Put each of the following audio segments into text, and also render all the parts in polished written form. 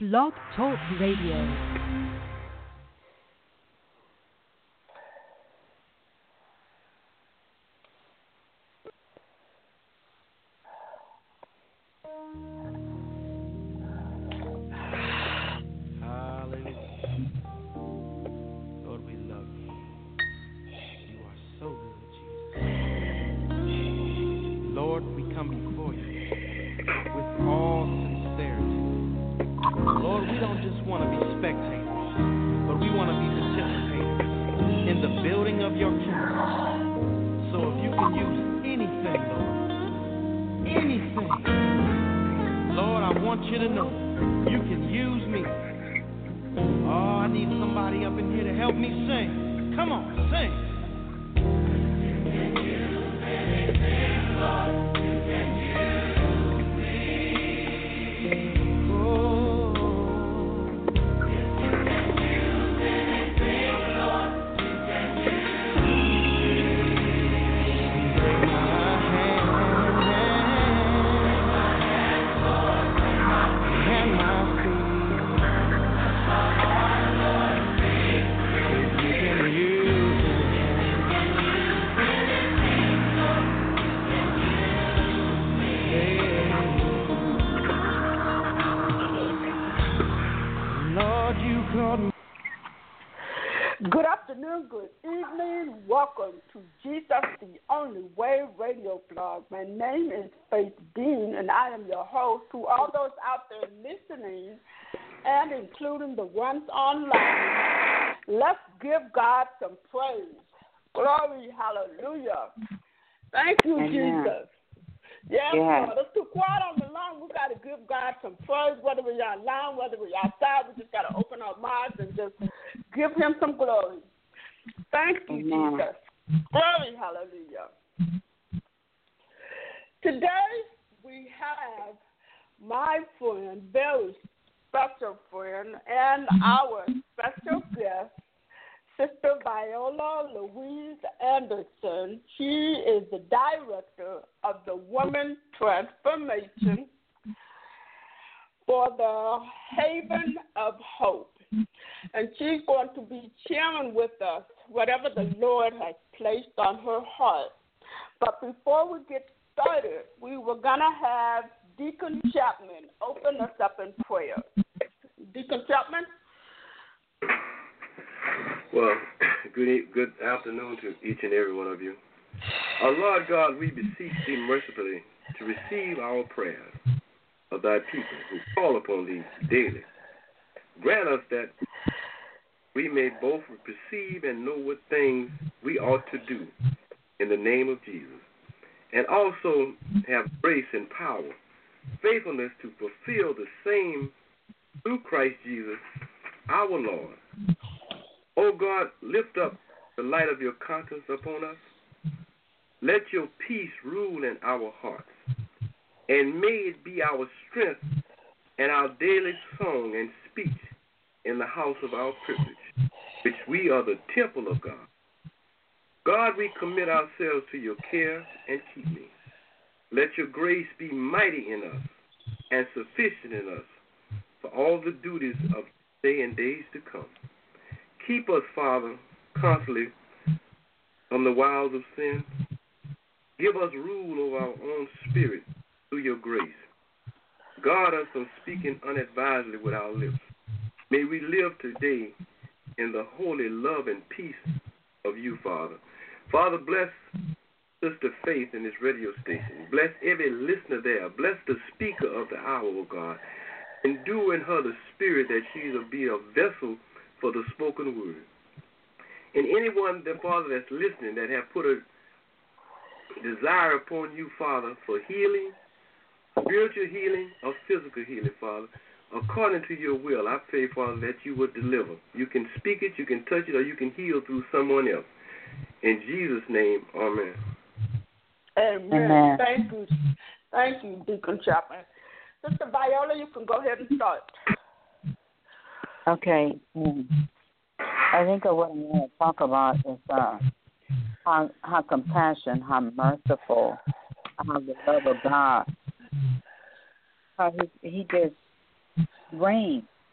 Blog Talk Radio. Good afternoon, good evening. Welcome to Jesus the Only Way radio blog. My name is Faith Dean, and I am your host. To all those out there listening, and including the ones online, let's give God some praise. Glory, hallelujah. Thank you, Amen. Jesus. Yes, Lord. It's too quiet on the line. We got to give God some praise, whether we're online, whether we're outside. We just got to open our mouths and just give him some glory. Thank you, Amen. Jesus. Glory, hallelujah. Today we have my friend, very special friend, and our special guest, Sister Viola Louise Anderson. She is the director of the Women's Transformation for the Haven of Hope. And she's going to be sharing with us whatever the Lord has placed on her heart. But before we get started, we were going to have Deacon Chapman open us up in prayer. Deacon Chapman? Well, good afternoon to each and every one of you. Our Lord God, we beseech thee mercifully to receive our prayers of thy people who call upon thee daily. Grant us that we may both perceive and know what things we ought to do in the name of Jesus, and also have grace and power, faithfulness to fulfill the same through Christ Jesus, our Lord. O God, lift up the light of your countenance upon us. Let your peace rule in our hearts, and may it be our strength and our daily song and speech in the house of our privilege, which we are the temple of God. God, we commit ourselves to your care and keeping. Let your grace be mighty in us and sufficient in us for all the duties of day and days to come. Keep us, Father, constantly from the wiles of sin. Give us rule over our own spirit through your grace. Guard us from speaking unadvisedly with our lips. May we live today in the holy love and peace of you, Father. Father, bless Sister Faith in this radio station. Bless every listener there. Bless the speaker of the hour, O God. Endue in her the spirit that she will be a vessel for the spoken word. And anyone, Father, that's listening that have put a desire upon you, Father, for healing, spiritual healing or physical healing, Father, according to your will, I pray, Father, that you would deliver. You can speak it, you can touch it, or you can heal through someone else. In Jesus' name, amen. Amen. Amen. Thank you, Deacon Chapman. Sister Viola, you can go ahead and start. Okay. I think what I want to talk about is how compassion, how merciful, how the love of God, how he just reigns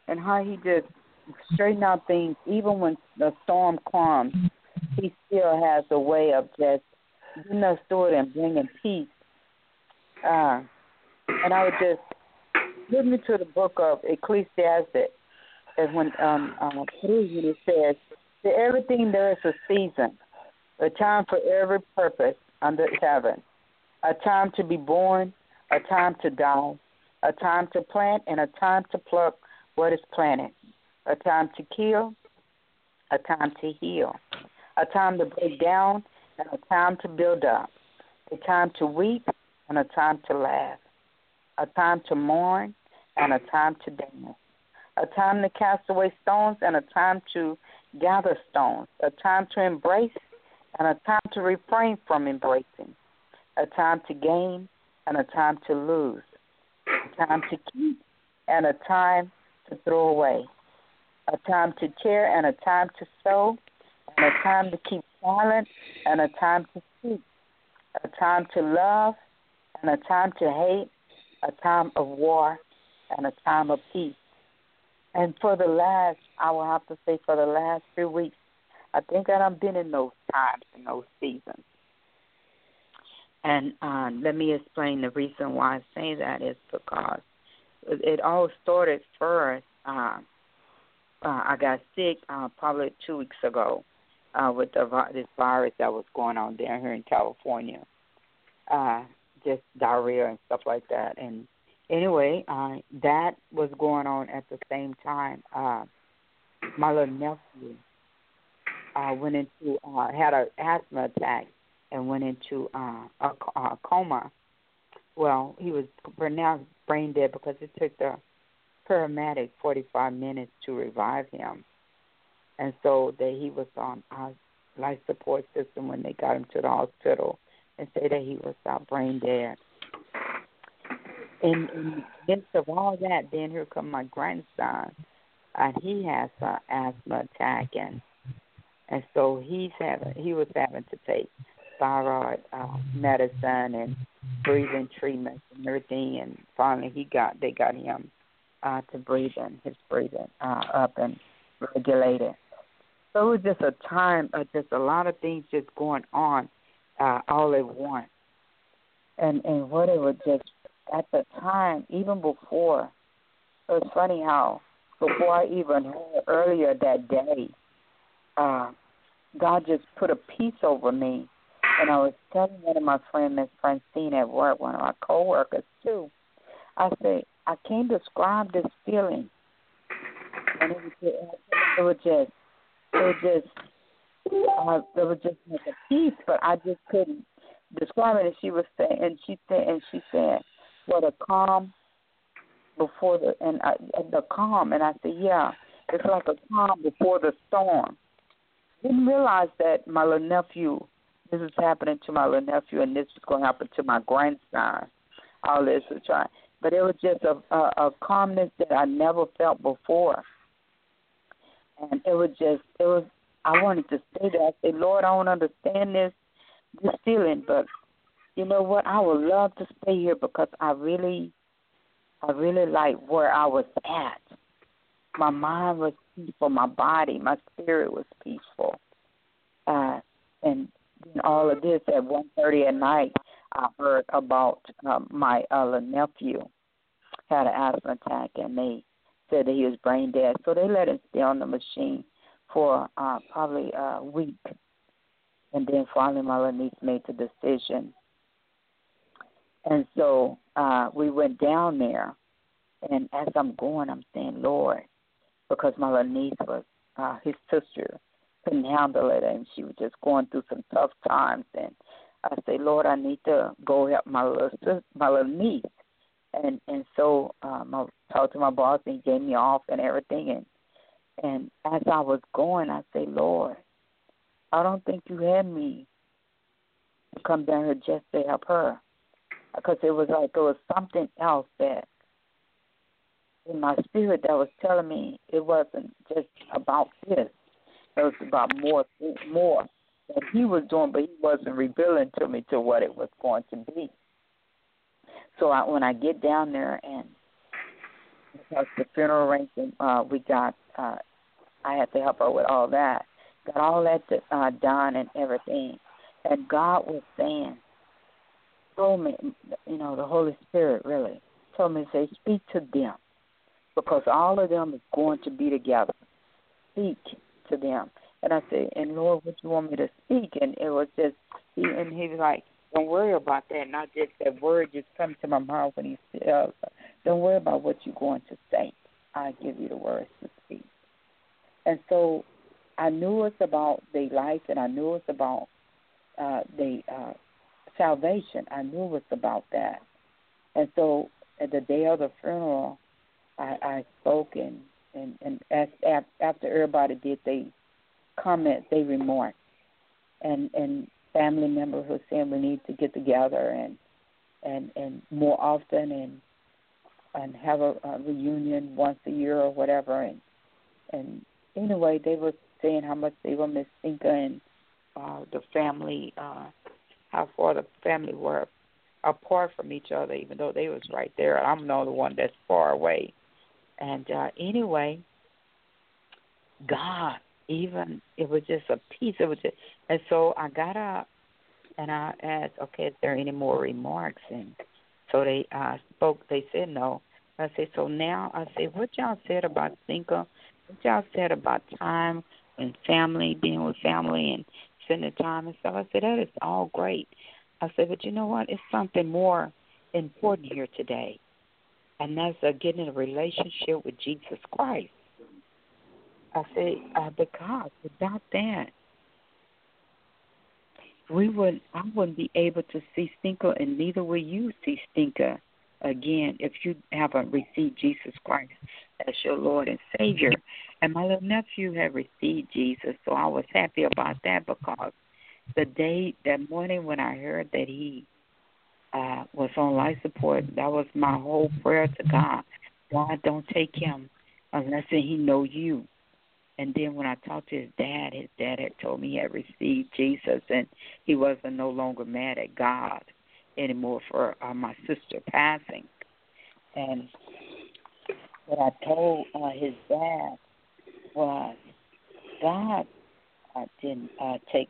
and how he just straighten out things. Even when the storm comes, he still has a way of just getting us through it and bringing peace. And I would just give me to the book of Ecclesiastes, and when it says, to everything there is a season, a time for every purpose under heaven, a time to be born, a time to die, a time to plant, and a time to pluck what is planted, a time to kill, a time to heal, a time to break down, and a time to build up, a time to weep, and a time to laugh, a time to mourn, and a time to dance, a time to cast away stones, and a time to gather stones, a time to embrace, and a time to refrain from embracing, a time to gain, and a time to lose, a time to keep, and a time to throw away, a time to tear, and a time to sow, and a time to keep silent, and a time to speak, a time to love, and a time to hate, a time of war, and a time of peace. And for the last, I will have to say, for the last 3 weeks, I think that I've been in those times, in those seasons. And let me explain the reason why I say that is because it all started first. I got sick probably 2 weeks ago with this virus that was going on down here in California, just diarrhea and stuff like that. And anyway, that was going on at the same time. My little nephew went into had an asthma attack and went into a coma. Well, he was pronounced brain dead because it took the paramedic 45 minutes to revive him. And so he was on life support system when they got him to the hospital and said that he was brain dead. In the midst of all that, then here come my grandson, and he has an asthma attack, and so he was having to take thyroid medicine and breathing treatments and everything, and finally they got him to his breathing up and regulated. So it was just a time, just a lot of things just going on all at once, and what it was just at the time, even before. It was funny how before I even heard earlier that day, God just put a peace over me. And I was telling one of my friends, Miss Francine at work, one of my coworkers too, I said, I can't describe this feeling. And it was just like a peace, but I just couldn't describe it. And she was saying, and she said, what a calm before the calm. And I said, yeah, it's like a calm before the storm. Didn't realize that my little nephew, this was happening to my little nephew, and this was going to happen to my grandson. All this was trying, but it was just a calmness that I never felt before. And it was. I wanted to say that. I said, Lord, I don't understand this feeling, but you know what? I would love to stay here because I really like where I was at. My mind was peaceful, my body, my spirit was peaceful. And all of this at 1:30 at night, I heard about my nephew had an asthma attack, and they said that he was brain dead. So they let him stay on the machine for probably a week. And then finally my little niece made the decision. And so we went down there, and as I'm going, I'm saying, Lord, because my little niece was, his sister couldn't handle it, and she was just going through some tough times. And I say, Lord, I need to go help my little niece. And so I talked to my boss, and he gave me off and everything. And as I was going, I say, Lord, I don't think you had me to come down here just to help her. Because it was like there was something else that in my spirit that was telling me it wasn't just about this. It was about more that he was doing, but he wasn't revealing to me to what it was going to be. So when I get down there and because the funeral arrangement we got, I had to help her with all that. Got all that done and everything. And God was saying, told me, the Holy Spirit really told me to say, speak to them, because all of them is going to be together. Speak to them. And I said, and Lord, what you want me to speak? And it was just, he was like, don't worry about that. And I just, that word just come to my mouth when he said, don't worry about what you're going to say. I give you the words to speak. And so I knew it's about their life, and I knew it's about their salvation. I knew it was about that. And so at the day of the funeral, I spoke and after everybody did they comment, they remarked, and family members were saying we need to get together and more often and have a reunion once a year or whatever. And anyway, they were saying how much they will miss Cinca and the family, how far the family were apart from each other, even though they was right there. I'm the only one that's far away. And anyway, God, even it was just a piece. It was just, and so I got up and I asked, okay, is there any more remarks? And so they spoke. They said no. I said, so now I said, what y'all said about Cinca? What y'all said about time and family, being with family and spending time and stuff? I said, that is all great. I said, but you know what? It's something more important here today, and that's getting a relationship with Jesus Christ. I said, because without that, I wouldn't be able to see Cinca, and neither will you see Cinca again if you haven't received Jesus Christ as your Lord and Savior. And my little nephew had received Jesus, so I was happy about that, because that morning when I heard that he was on life support, that was my whole prayer to God. God, don't take him unless he know you. And then when I talked to his dad had told me he had received Jesus, and he wasn't no longer mad at God anymore for my sister passing. And what I told his dad was, God didn't take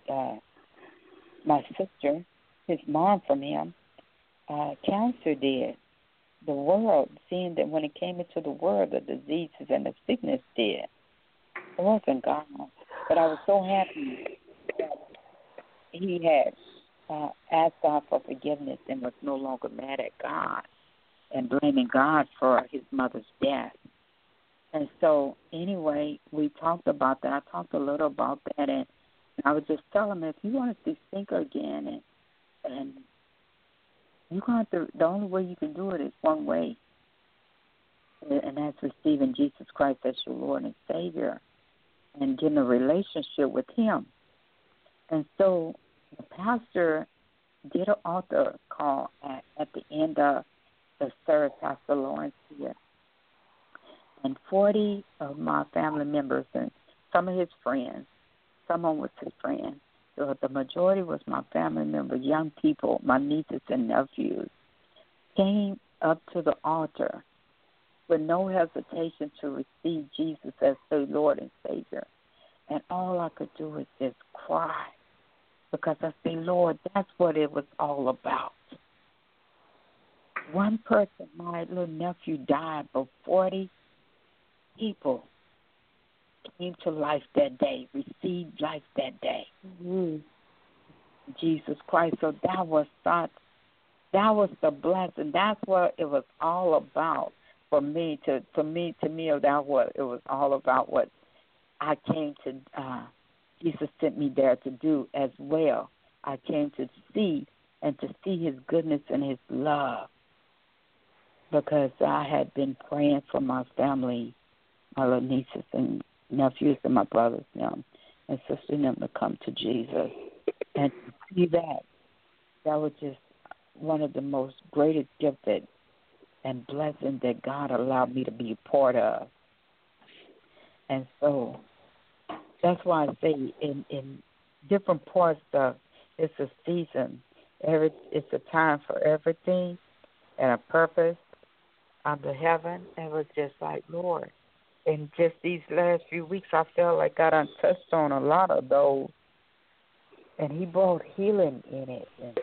my sister, his mom, from him. Cancer did. The world, seeing that when it came into the world, the diseases and the sickness did. It wasn't God. But I was so happy that he had asked God for forgiveness and was no longer mad at God and blaming God for his mother's death. And so, anyway, we talked about that. I talked a little about that, and I was just telling him, if you want to see Cinca again, and you're going to, the only way you can do it is one way, and that's receiving Jesus Christ as your Lord and Savior and getting a relationship with him. And so the pastor did an altar call at the end of the service, Pastor Lawrence here. And 40 of my family members and some of his friends, someone was his friend, so the majority was my family members, young people, my nieces and nephews, came up to the altar with no hesitation to receive Jesus as their Lord and Savior. And all I could do was just cry, because I say, Lord, that's what it was all about. One person, my little nephew, died, but 40 people came to life that day, received life that day. Mm-hmm. Jesus Christ. So that was the blessing. That's what it was all about for me. That what it was all about. What I came to, Jesus sent me there to do as well. I came to see and to see His goodness and His love, because I had been praying for my family, my little nieces and nephews and my brothers and sisters them to come to Jesus. And to see that was just one of the most greatest gifts and blessings that God allowed me to be a part of. And so that's why I say in different parts of it's a season. It's a time for everything and a purpose. under heaven. It was just like, Lord. And just these last few weeks, I felt like I done touched on a lot of those. And he brought healing in it. And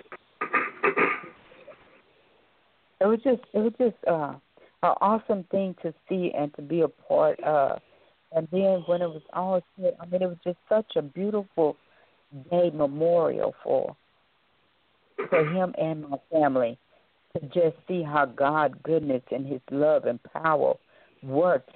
it was just an awesome thing to see and to be a part of. And then when it was all said, I mean, it was just such a beautiful day memorial for him and my family to just see how God's goodness and his love and power worked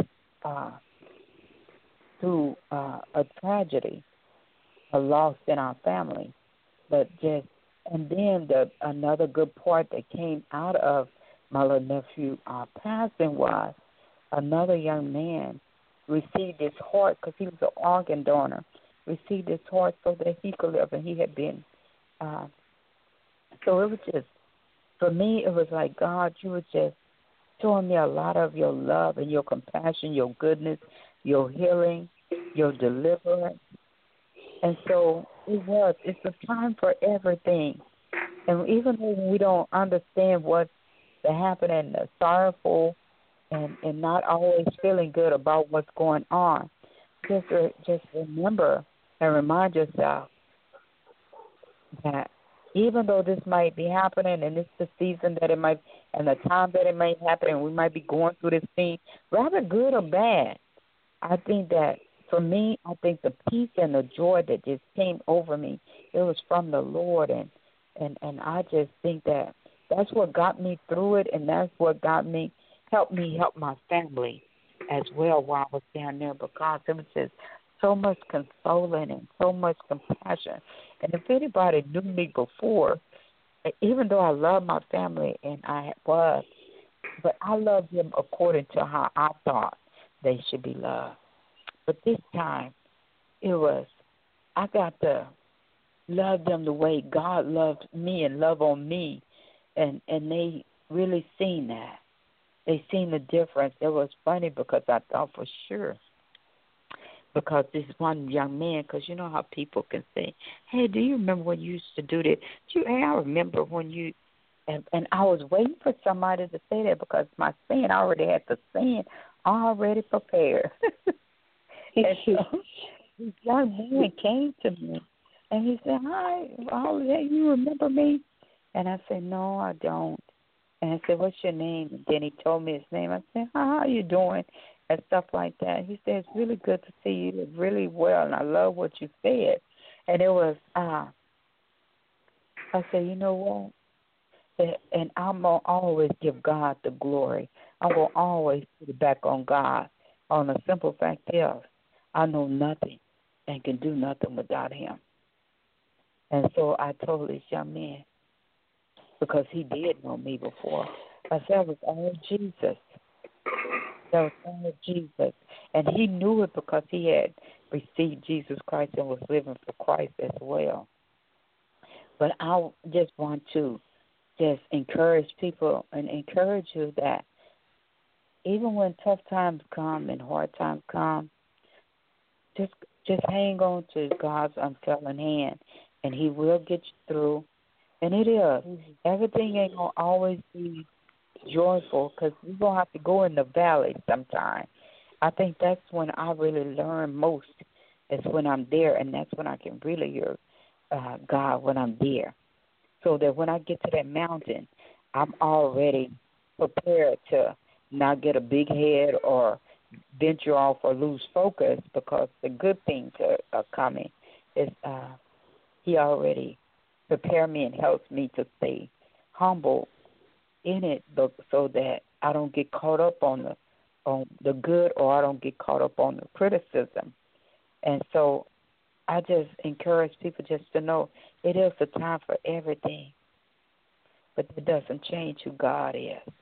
through a tragedy, a loss in our family. But just, and then another good part that came out of my little nephew passing was another young man received his heart, because he was an organ donor, received his heart so that he could live, and he had been, so it was just, for me, it was like, God, you were just showing me a lot of your love and your compassion, your goodness, your healing, your deliverance. And so it's a time for everything. And even though we don't understand what's happening, sorrowful, and not always feeling good about what's going on, just remember and remind yourself that even though this might be happening, and it's the season that it might, and the time that it might happen, and we might be going through this thing, rather good or bad, I think that for me, I think the peace and the joy that just came over me, it was from the Lord, and I just think that that's what got me through it, and that's what helped me help my family as well while I was down there, because it was just so much consoling and so much compassion. And if anybody knew me before, even though I love my family, and but I loved them according to how I thought they should be loved. But this time, I got to love them the way God loved me and love on me, and they really seen that. They seen the difference. It was funny because I thought for sure, because this one young man, because you know how people can say, hey, do you remember when you used to do that? Hey, I remember when you, and I was waiting for somebody to say that, because my saying, I already had the saying already prepared. And so this young man came to me, and he said, hi, you remember me? And I said, no, I don't. And I said, what's your name? And then he told me his name. I said, how are you doing? And stuff like that. He said, it's really good to see you. You look really well, and I love what you said. And it was, I said, you know what? And I'm going to always give God the glory. I will always put it back on God, on the simple fact is, I know nothing and can do nothing without him. And so I told this young man, because he did know me before, I said, it was all Jesus. That was all Jesus. And he knew it because he had received Jesus Christ and was living for Christ as well. But I just want to just encourage people and encourage you that even when tough times come and hard times come, just hang on to God's unfailing hand, and he will get you through. And it is. Mm-hmm. Everything ain't going to always be joyful, because we're going to have to go in the valley sometime. I think that's when I really learn most, is when I'm there, and that's when I can really hear God when I'm there. So that when I get to that mountain, I'm already prepared to not get a big head or venture off or lose focus, because the good things are coming. He already prepared me and helps me to stay humble in it, so that I don't get caught up on the good, or I don't get caught up on the criticism. And so I just encourage people just to know it is a time for everything, but it doesn't change who God is.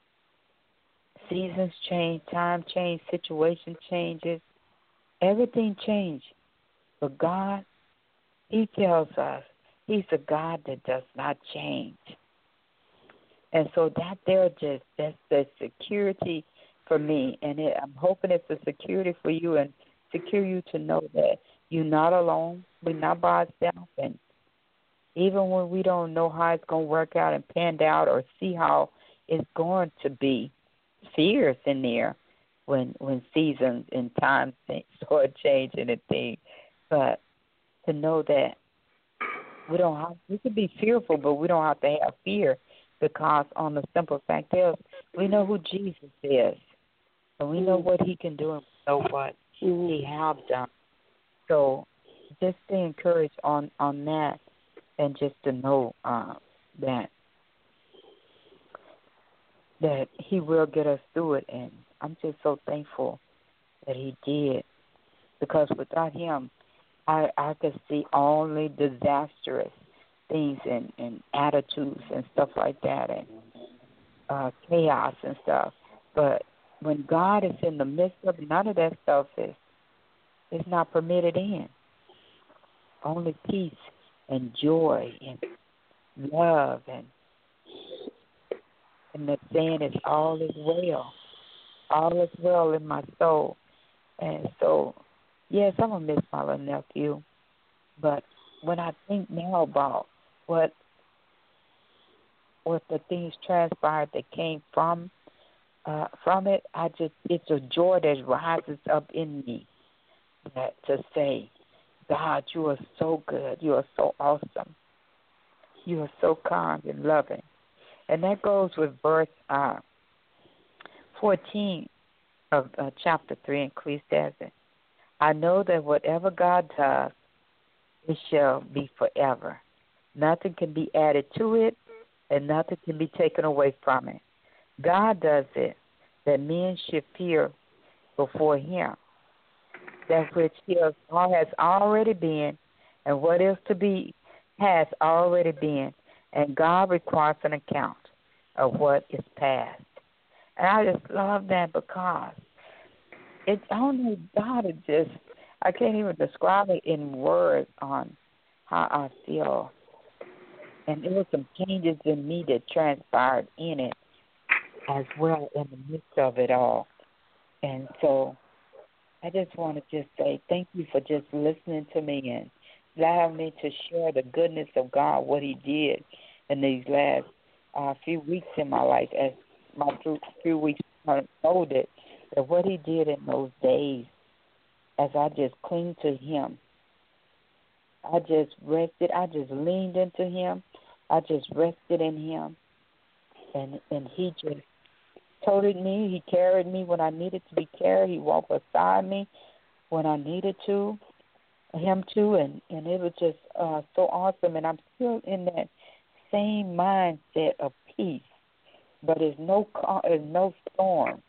Seasons change, time change, situation changes, everything changes. But God, he tells us he's a God that does not change. And so that's the security for me. And I'm hoping it's a security for you, and secure you to know that you're not alone. We're not by ourselves. And even when we don't know how it's going to work out and pan out, or see how it's going to be, fears in there when seasons and times start changing and things. But to know that we can be fearful, but we don't have to have fear, because on the simple fact is we know who Jesus is, and we know what he can do and we know what he have done. So just stay encouraged on that, and just to know that he will get us through it. And I'm just so thankful that he did, because without him, I could see only disastrous things and attitudes and stuff like that, and chaos and stuff. But when God is in the midst of it, none of that stuff is not permitted in. Only peace and joy and love, and the saying is all is well. All is well in my soul. And so, yes, I'm going to miss my little nephew. But when I think now about what the things transpired that came from it, it's a joy that rises up in me to say, God, you are so good. You are so awesome. You are so kind and loving. And that goes with verse 14 of chapter 3 in Ecclesiastes. I know that whatever God does, it shall be forever. Nothing can be added to it, and nothing can be taken away from it. God does it, that men should fear before him, that which has already been, and what is to be has already been, and God requires an account of what is past. And I just love that, because it's only God is just, I can't even describe it in words on how I feel. And there were some changes in me that transpired in it as well in the midst of it all. And so I just want to just say thank you for just listening to me and allowing me to share the goodness of God, what he did in these last few weeks in my life, as my few weeks unfolded, that what he did in those days, as I just clinged to him. I just rested. I just leaned into him. I just rested in him. And he just toted me. He carried me when I needed to be carried. He walked beside me when I needed him to. And it was just so awesome. And I'm still in that same mindset of peace. But there's no storm.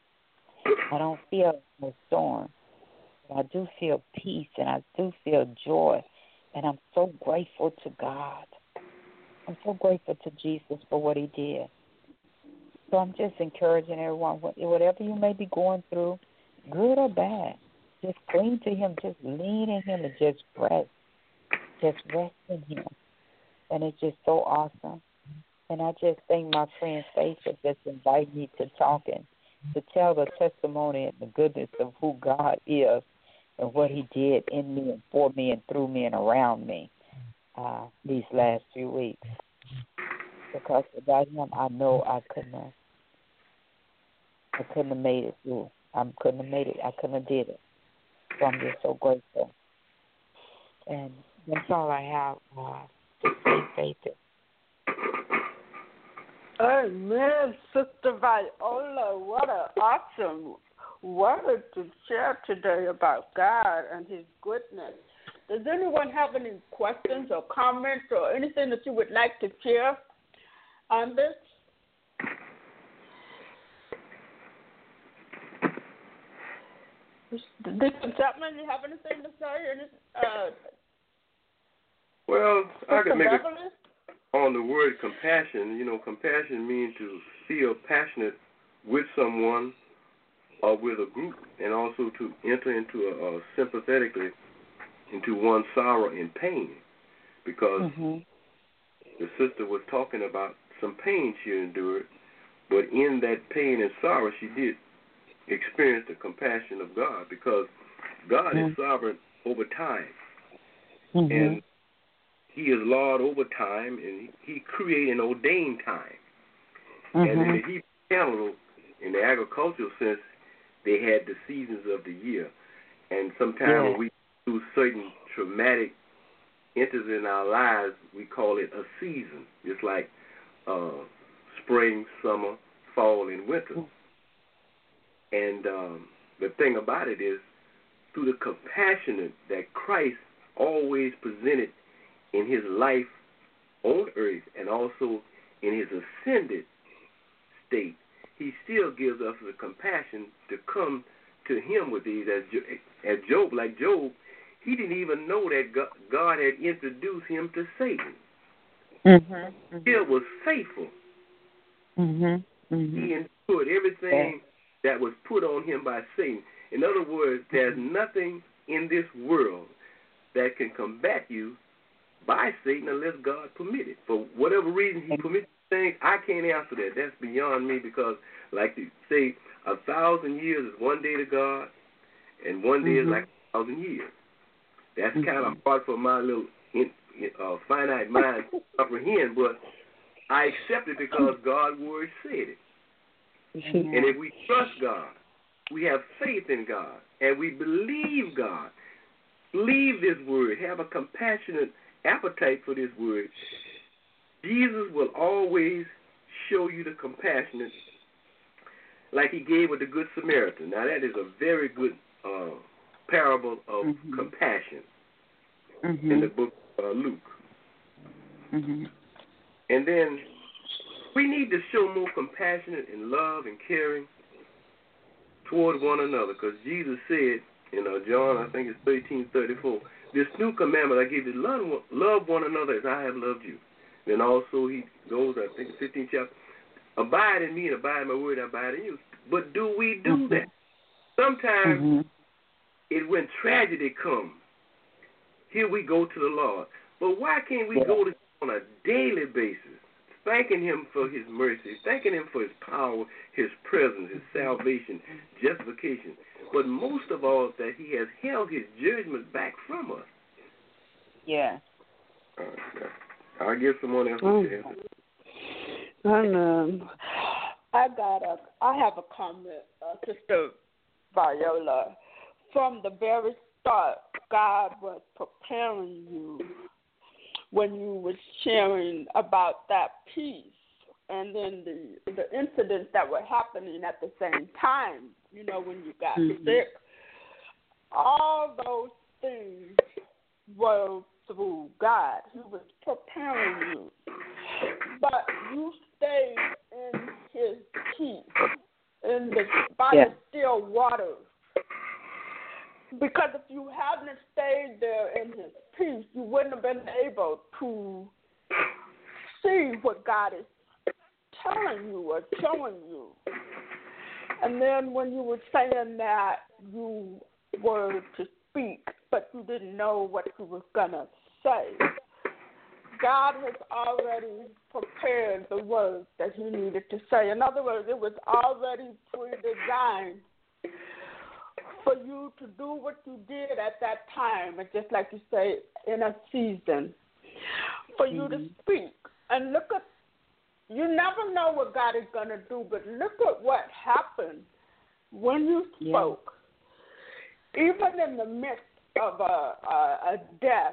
I don't feel no storm. But I do feel peace, and I do feel joy. And I'm so grateful to God. I'm so grateful to Jesus for what he did. So I'm just encouraging everyone, whatever you may be going through, good or bad, just cling to him, just lean in him, and just rest. Just rest in him. And it's just so awesome. And I just thank my friend Faith for just inviting me to talk and to tell the testimony and the goodness of who God is and what he did in me and for me and through me and around me these last few weeks. Because without him, I know I couldn't have made it through. I couldn't have did it. So I'm just so grateful. And that's all I have to say, Faith. Amen, Sister Viola. What an awesome word to share today about God and his goodness. Does anyone have any questions or comments or anything that you would like to share on this? Deacon Chapman, you have anything to say? Well, I could make Beverly? on the word compassion. Compassion means to feel passionate with someone or with a group, and also to enter into sympathetically into one's sorrow and pain, because the sister was talking about some pain she endured, but in that pain and sorrow she did experience the compassion of God, because God is sovereign over time, and he is Lord over time, and he created and ordained time. And in the Hebrew calendar, in the agricultural sense, they had the seasons of the year. And sometimes when we do certain traumatic enters in our lives, we call it a season. It's like spring, summer, fall, and winter. And the thing about it is, through the compassion that Christ always presented in his life on earth and also in his ascended state, he still gives us the compassion to come to him with these. As Job, he didn't even know that God had introduced him to Satan. He was faithful. He endured everything that was put on him by Satan. In other words, there's nothing in this world that can combat you by Satan unless God permit it. For whatever reason he permits things, I can't answer that. That's beyond me because, like you say, 1,000 years is one day to God, and one day is like 1,000 years. That's kind of hard for my little finite mind to comprehend, but I accept it because God's word said it. And if we trust God, we have faith in God, and we believe God, believe this word, have a compassionate appetite for this word, Jesus will always show you the compassionate like he gave with the Good Samaritan. Now, that is a very good parable of compassion in the book of Luke. And then we need to show more compassionate and love and caring toward one another, because Jesus said in John, I think it's 13:34, this new commandment I give you, love one another as I have loved you. Then also he goes, I think 15th chapter, abide in me and abide in my word, and abide in you. But do we do that? Sometimes when tragedy comes, here we go to the Lord. But why can't we go to him on a daily basis, thanking him for his mercy, thanking him for his power, his presence, his salvation, justification, but most of all that he has held his judgment back from us? Yeah. I'll give someone else a chance. I have a comment, Sister Viola. From the very start, God was preparing you when you were sharing about that peace, and then the incidents that were happening at the same time, when you got sick. All those things were through God. He was preparing you. But you stayed in his peace, by the still waters. Because if you hadn't stayed there in his peace, you wouldn't have been able to see what God is telling you or showing you. And then when you were saying that you were to speak, but you didn't know what you was going to say, God has already prepared the words that he needed to say. In other words, it was already pre-designed for you to do what you did at that time, and just like you say, in a season, for you to speak. And look at, you never know what God is going to do, but look at what happened when you spoke. Even in the midst of a death,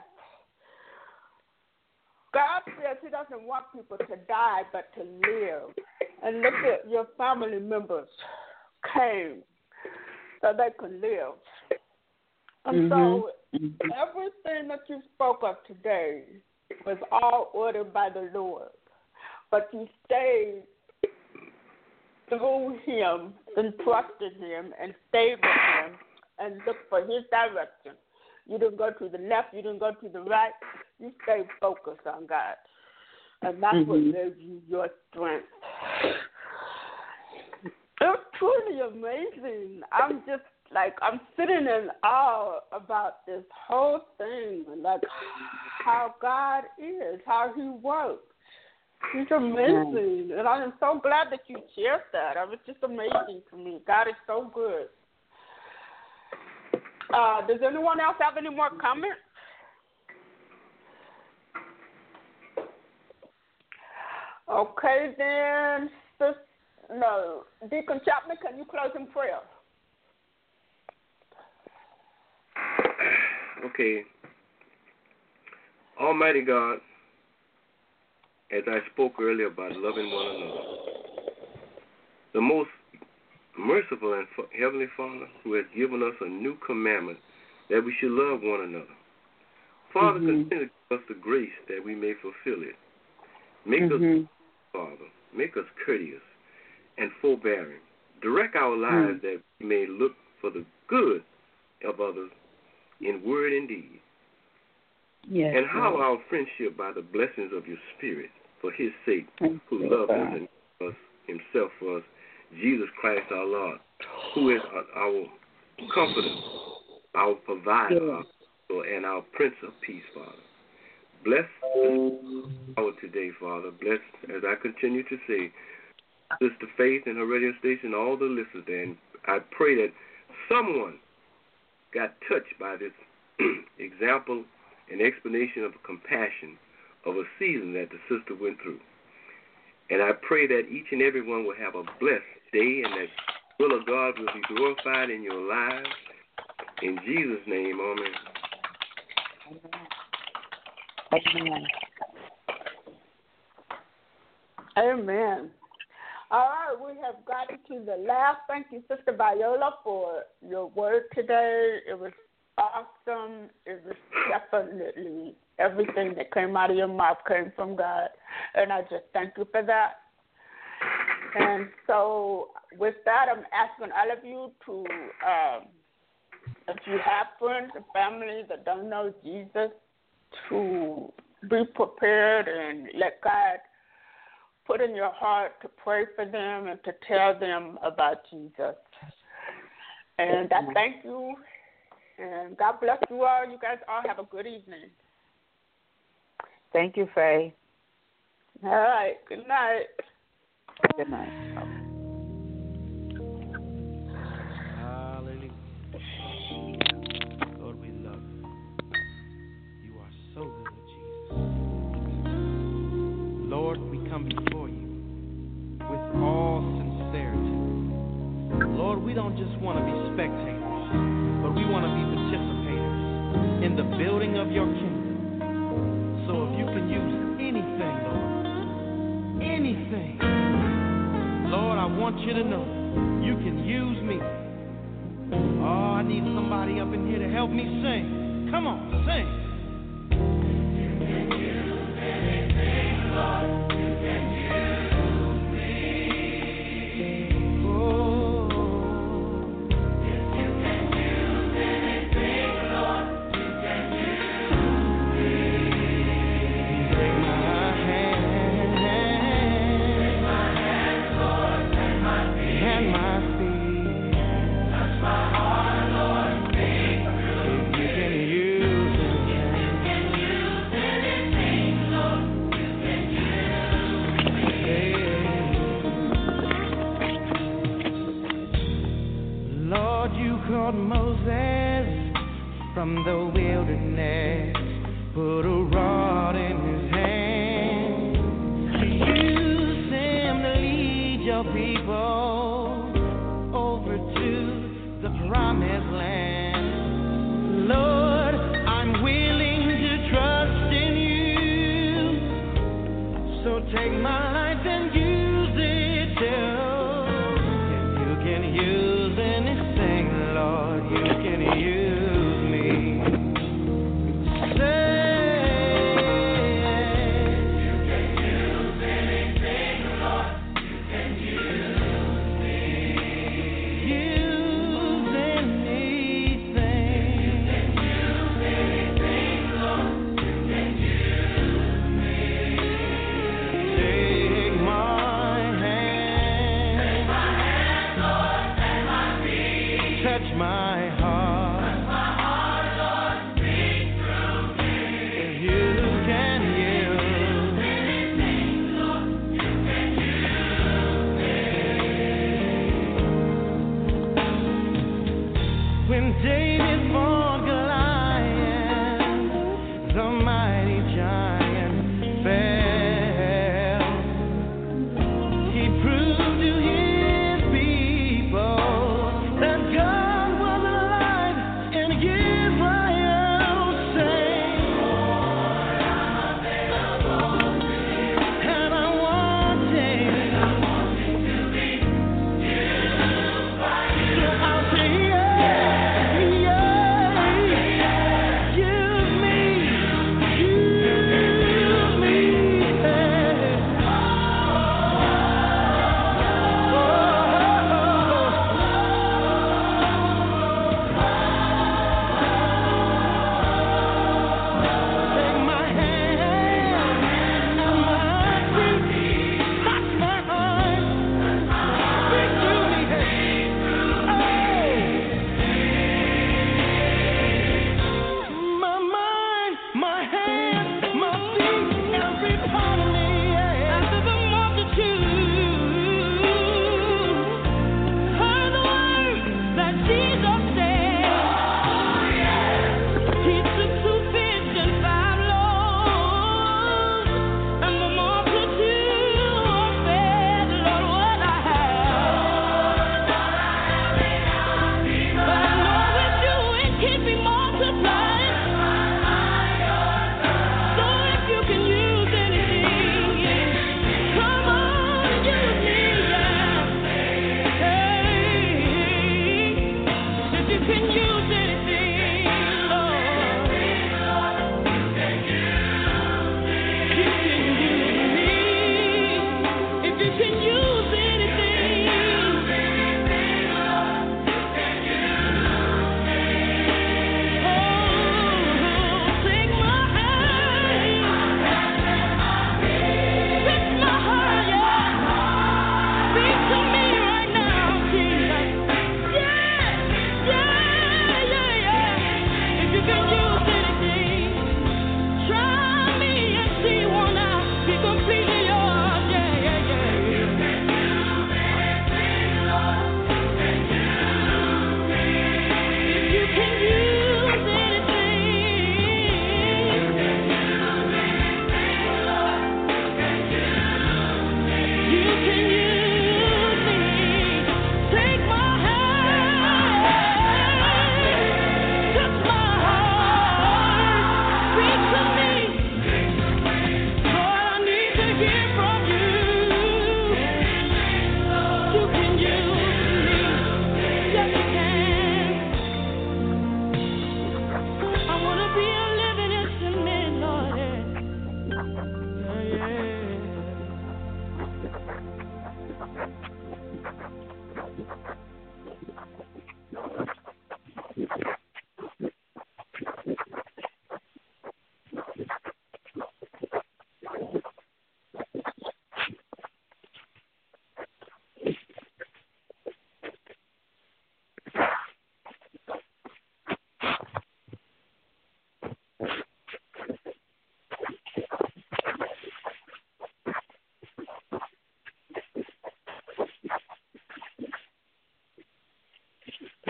God says he doesn't want people to die, but to live. And look at your family members came so they could live. And so everything that you spoke of today was all ordered by the Lord. But you stayed through him and trusted him and stayed with him and looked for his direction. You didn't go to the left, you didn't go to the right. You stayed focused on God. And that's what gave you your strength. It's truly amazing. I'm just I'm sitting in awe about this whole thing, like how God is, how he works. He's amazing. And I am so glad that you shared that. It was just amazing to me. God is so good. Does anyone else have any more comments? Okay, then, No, Deacon Chapman, can you close in prayer? Okay. Almighty God, as I spoke earlier about loving one another, the most merciful and Heavenly Father who has given us a new commandment that we should love one another. Father, continue to give us the grace that we may fulfill it. Make us, Father, make us courteous and forbearing. Direct our lives that we may look for the good of others in word and deed. Yes, and how our friendship by the blessings of your Spirit for his sake, who loved us and gave us himself for us, Jesus Christ our Lord, who is our comforter, our provider, and our Prince of Peace, Father. Bless our today, Father. Bless, as I continue to say, Sister Faith and her radio station, all the listeners there. And I pray that someone got touched by this example and explanation of compassion of a season that the sister went through. And I pray that each and every one will have a blessed day and that the will of God will be glorified in your lives. In Jesus' name, amen. Amen. Amen. All right, we have gotten to the last. Thank you, Sister Viola, for your word today. It was awesome. It was definitely everything that came out of your mouth came from God. And I just thank you for that. And so with that, I'm asking all of you to, if you have friends and family that don't know Jesus, to be prepared and let God put in your heart to pray for them and to tell them about Jesus. And I thank you, and God bless you all. You guys all have a good evening. Thank you, Faye. All right. Good night. Good night. Hallelujah. Lord, we love you. You are so good, Jesus. Lord, we come before you with all sincerity. Lord, we don't just want to be spectators, but we want to be participators in the building of your kingdom. So if you can use anything, Lord, anything, Lord, I want you to know you can use me. Oh, I need somebody up in here to help me sing. Come on, sing. Moses from the wilderness, put a rod in his hand. Use him to lead your people over to the promised land. Lord, I'm willing to trust in you. So take my life and use it too. You can use anything, Lord, you can use me. Say, you can use anything, Lord, you can use me. Use anything. You can use anything, Lord, you can use me. Take my hand. Take my hand, Lord, and my feet. Touch my heart. Touch my heart, Lord, speak through me. You can use anything, Lord, you can use me. When David fought Goliath, the mighty giant fell. He proved to him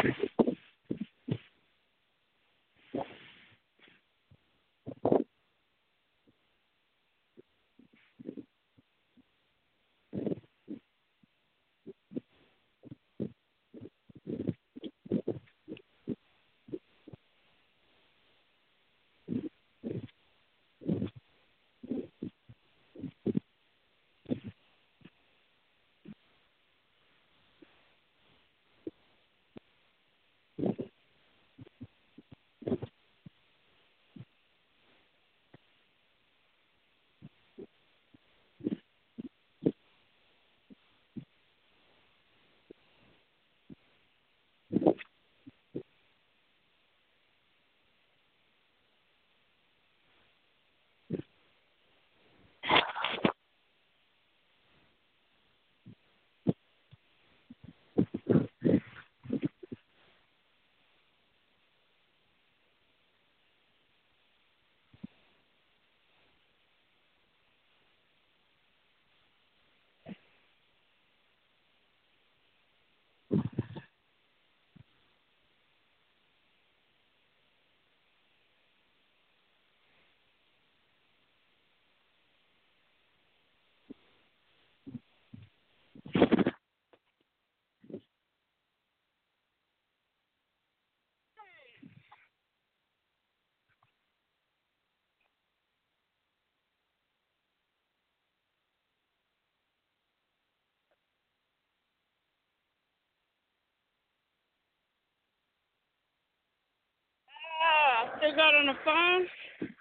I still got on the phone.